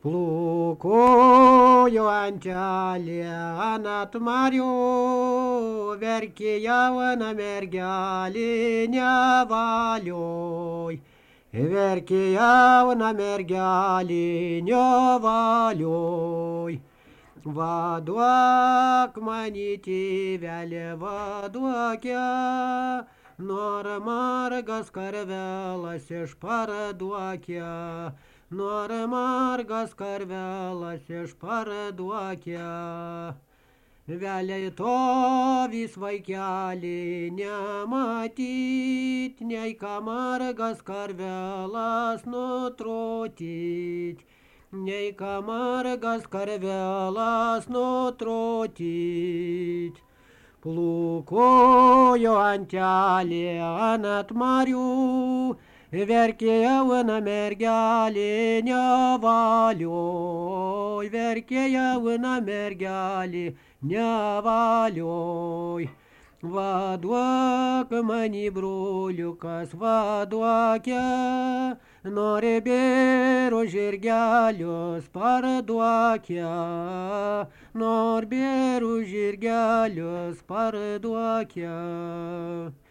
Plukojo antelė ant marių, verkė jauna mergelė nevalioj. Verkė jauna mergelė nevalioj. Vaduok mani tėvelė, vaduokia, nor margas karvelas išparduokia. Nor margas karvelas išparduokia. Vėliai to vis vaikelį nematyt, nei ką margas karvelas nutrotyt. Nei ką margas karvelas nutrotyt. Plukojo antelė ant marių, verkė jauna mergelė nevalioj. Verkė jauna mergelė nevalioj. Vaduok mani broliukas, vaduokia, nori bėro žirgelius parduokia. Nor bėro žirgelius parduokia.